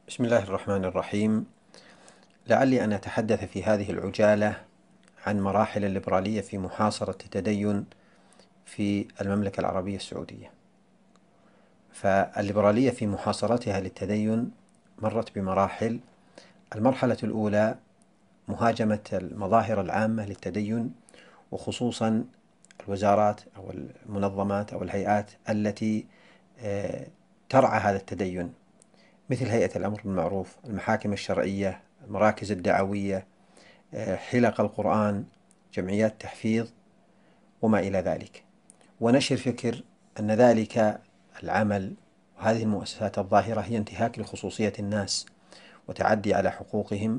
بسم الله الرحمن الرحيم. لعلي أن أتحدث في هذه العجالة عن مراحل الليبرالية في محاصرة التدين في المملكة العربية السعودية. فالليبرالية في محاصرتها للتدين مرت بمراحل. المرحلة الأولى مهاجمة المظاهر العامة للتدين، وخصوصا الوزارات أو المنظمات أو الهيئات التي ترعى هذا التدين، مثل هيئة الأمر بالمعروف، المحاكم الشرعية، المراكز الدعوية، حلق القرآن، جمعيات تحفيظ وما إلى ذلك، ونشر فكر أن ذلك العمل وهذه المؤسسات الظاهرة هي انتهاك لخصوصية الناس وتعدي على حقوقهم.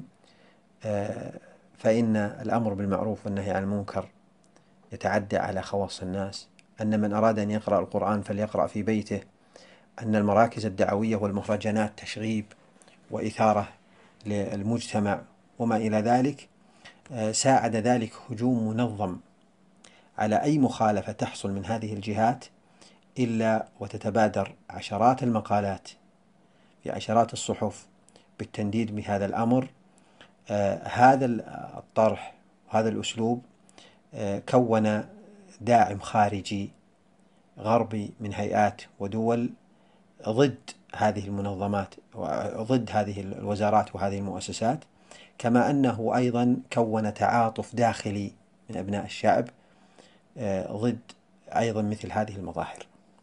فإن الأمر بالمعروف والنهي عن المنكر يتعدى على خواص الناس، أن من أراد أن يقرأ القرآن فليقرأ في بيته، أن المراكز الدعوية والمهرجانات تشغيب وإثارة للمجتمع وما إلى ذلك. ساعد ذلك هجوم منظم على أي مخالفة تحصل من هذه الجهات، إلا وتتبادر عشرات المقالات في عشرات الصحف بالتنديد بهذا الأمر. هذا الطرح وهذا الأسلوب كون داعم خارجي غربي من هيئات ودول ضد هذه المنظمات وضد هذه الوزارات وهذه المؤسسات، كما أنه أيضا كون تعاطف داخلي من أبناء الشعب ضد أيضا مثل هذه المظاهر.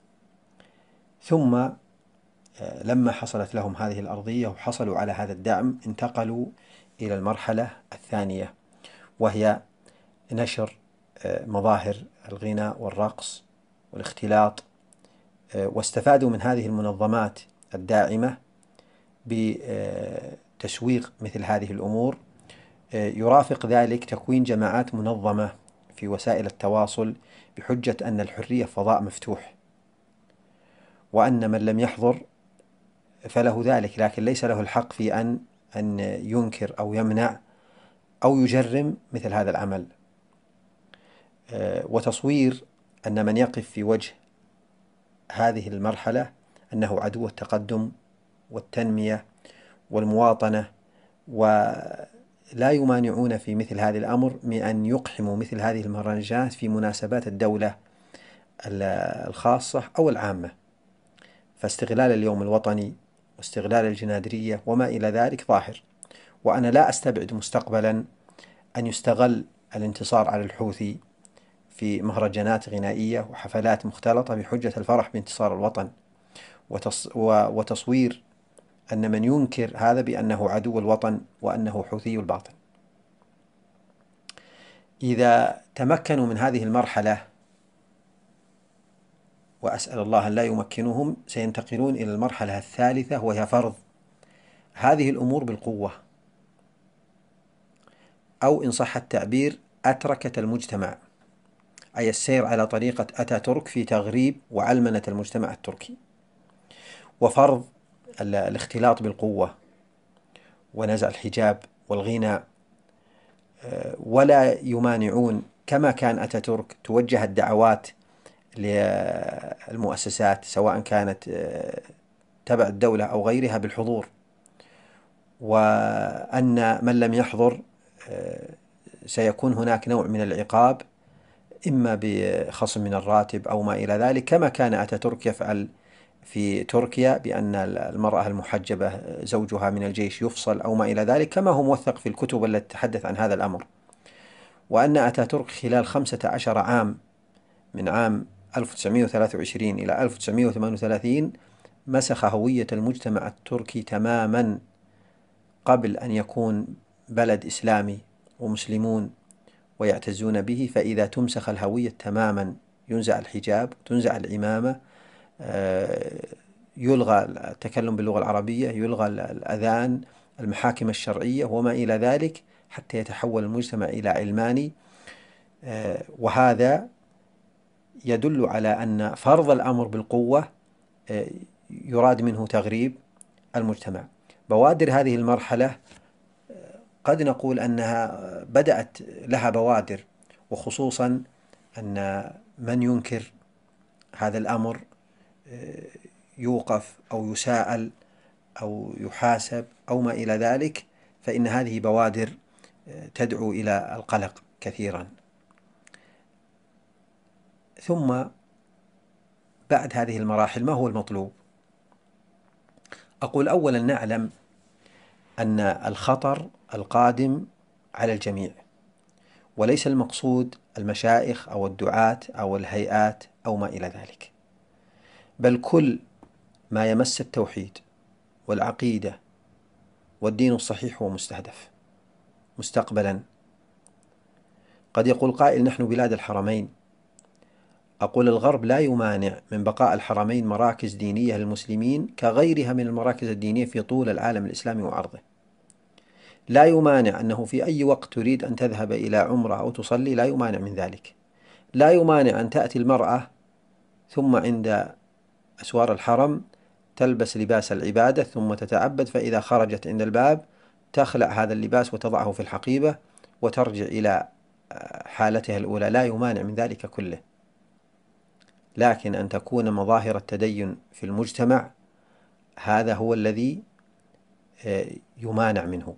ثم لما حصلت لهم هذه الأرضية وحصلوا على هذا الدعم، انتقلوا إلى المرحلة الثانية، وهي نشر مظاهر الغناء والرقص والاختلاط. واستفادوا من هذه المنظمات الداعمة بتسويق مثل هذه الأمور. يرافق ذلك تكوين جماعات منظمة في وسائل التواصل بحجة أن الحرية فضاء مفتوح، وأن من لم يحضر فله ذلك، لكن ليس له الحق في أن ينكر أو يمنع أو يجرم مثل هذا العمل. وتصوير أن من يقف في وجه هذه المرحلة أنه عدو التقدم والتنمية والمواطنة، ولا يمانعون في مثل هذا الأمر من أن يقحموا مثل هذه المهرجانات في مناسبات الدولة الخاصة أو العامة. فاستغلال اليوم الوطني واستغلال الجنادرية وما إلى ذلك ظاهر، وأنا لا أستبعد مستقبلا أن يستغل الانتصار على الحوثي في مهرجانات غنائية وحفلات مختلطة بحجة الفرح بانتصار الوطن، وتصوير أن من ينكر هذا بأنه عدو الوطن وأنه حوثي الباطن. إذا تمكنوا من هذه المرحلة، وأسأل الله أن لا يمكنهم، سينتقلون إلى المرحلة الثالثة، وهي فرض هذه الأمور بالقوة، أو إن صح التعبير أتركة المجتمع، أي السير على طريقة أتاتورك في تغريب وعلمنة المجتمع التركي، وفرض الاختلاط بالقوة ونزع الحجاب والغناء. ولا يمانعون، كما كان أتاتورك توجه الدعوات للمؤسسات سواء كانت تبع الدولة أو غيرها بالحضور، وأن من لم يحضر سيكون هناك نوع من العقاب، إما بخصم من الراتب أو ما إلى ذلك، كما كان أتاتورك يفعل في تركيا بأن المرأة المحجبة زوجها من الجيش يفصل أو ما إلى ذلك، كما هو موثق في الكتب التي تتحدث عن هذا الأمر. وأن أتاتورك خلال 15 عام، من عام 1923 إلى 1938، مسخ هوية المجتمع التركي تماما، قبل أن يكون بلد إسلامي ومسلمون ويعتزون به. فإذا تمسخ الهوية تماما، ينزع الحجاب، تنزع العمامة، يلغى التكلم باللغة العربية، يلغى الأذان، المحاكم الشرعية وما إلى ذلك، حتى يتحول المجتمع إلى علماني. وهذا يدل على أن فرض الأمر بالقوة يراد منه تغريب المجتمع. بوادر هذه المرحلة قد نقول أنها بدأت لها بوادر، وخصوصا أن من ينكر هذا الأمر يوقف أو يساءل أو يحاسب أو ما إلى ذلك، فإن هذه بوادر تدعو إلى القلق كثيرا. ثم بعد هذه المراحل ما هو المطلوب؟ أقول أولا نعلم أن الخطر القادم على الجميع، وليس المقصود المشايخ أو الدعاة أو الهيئات أو ما إلى ذلك، بل كل ما يمس التوحيد والعقيدة والدين الصحيح هو مستهدف مستقبلا. قد يقول قائل نحن بلاد الحرمين. أقول الغرب لا يمانع من بقاء الحرمين مراكز دينية للمسلمين كغيرها من المراكز الدينية في طول العالم الإسلامي وعرضه. لا يمانع أنه في أي وقت تريد أن تذهب إلى عمرة أو تصلي، لا يمانع من ذلك. لا يمانع أن تأتي المرأة ثم عند أسوار الحرم تلبس لباس العبادة ثم تتعبد، فإذا خرجت عند الباب تخلع هذا اللباس وتضعه في الحقيبة وترجع إلى حالتها الأولى. لا يمانع من ذلك كله، لكن أن تكون مظاهر التدين في المجتمع هذا هو الذي يمانع منه.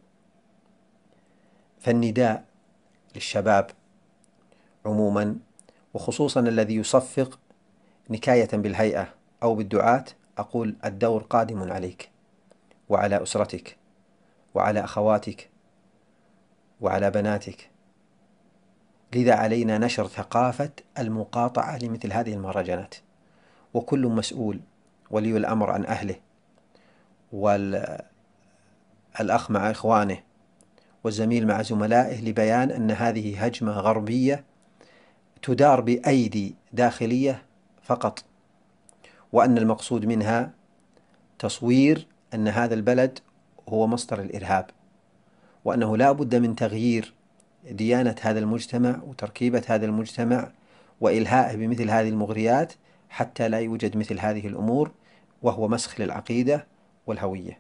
فالنداء للشباب عموما، وخصوصا الذي يصفق نكاية بالهيئة أو بالدعاة، أقول الدور قادم عليك وعلى أسرتك وعلى أخواتك وعلى بناتك. لذا علينا نشر ثقافة المقاطعة لمثل هذه المهرجانات، وكل مسؤول، ولي الأمر عن أهله، والأخ مع إخوانه، والزميل مع زملائه، لبيان أن هذه هجمة غربية تدار بأيدي داخلية فقط، وأن المقصود منها تصوير أن هذا البلد هو مصدر الإرهاب، وأنه لا بد من تغيير ديانة هذا المجتمع وتركيبة هذا المجتمع وإلهائه بمثل هذه المغريات حتى لا يوجد مثل هذه الأمور، وهو مسخ للعقيدة والهوية.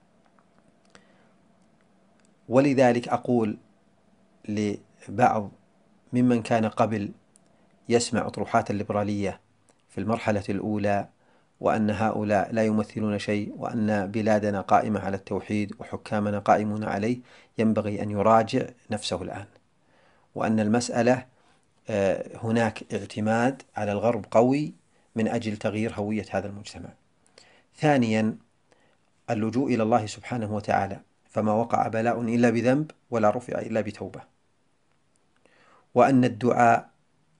ولذلك أقول لبعض ممن كان قبل يسمع أطروحات الليبرالية في المرحلة الأولى وأن هؤلاء لا يمثلون شيء، وأن بلادنا قائمة على التوحيد وحكامنا قائمون عليه، ينبغي أن يراجع نفسه الآن، وأن المسألة هناك اعتماد على الغرب قوي من أجل تغيير هوية هذا المجتمع. ثانيا اللجوء إلى الله سبحانه وتعالى، فما وقع بلاء إلا بذنب ولا رفع إلا بتوبة، وأن الدعاء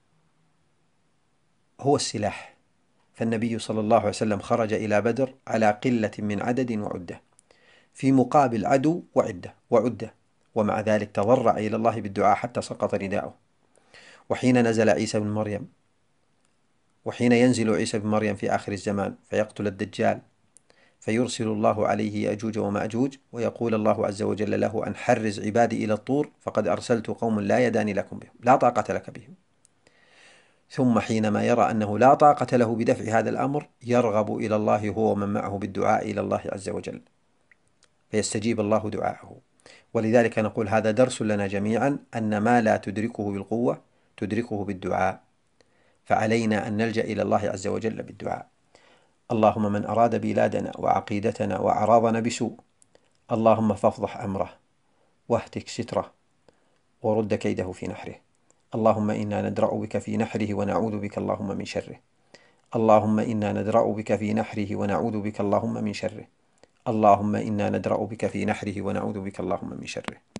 هو السلاح. فالنبي صلى الله عليه وسلم خرج إلى بدر على قلة من عدد وعدة، في مقابل عدو وعدة، ومع ذلك تضرع إلى الله بالدعاء حتى سقط رداؤه. وحين نزل عيسى بن مريم، وحين ينزل عيسى بن مريم في آخر الزمان فيقتل الدجال، فيرسل الله عليه يأجوج ومأجوج، ويقول الله عز وجل له أن حرز عبادي إلى الطور فقد أرسلت قوم لا يداني لكم بهم، لا طاقة لك بهم. ثم حينما يرى أنه لا طاقة له بدفع هذا الأمر يرغب إلى الله هو ومن معه بالدعاء إلى الله عز وجل، فيستجيب الله دعاءه. ولذلك نقول هذا درس لنا جميعا، أن ما لا تدركه بالقوة تدركه بالدعاء، فعلينا أن نلجأ إلى الله عز وجل بالدعاء. اللهم من أراد بلادنا وعقيدتنا وأعراضنا بسوء، اللهم فافضح أمره واهتك ستره ورد كيده في نحره. اللهم إنا ندرأ بك في نحره ونعوذ بك اللهم من شره. اللهم إنا ندرأ بك في نحره ونعوذ بك اللهم من شره. اللهم إنا ندرأ بك في نحره ونعوذ بك اللهم من شره.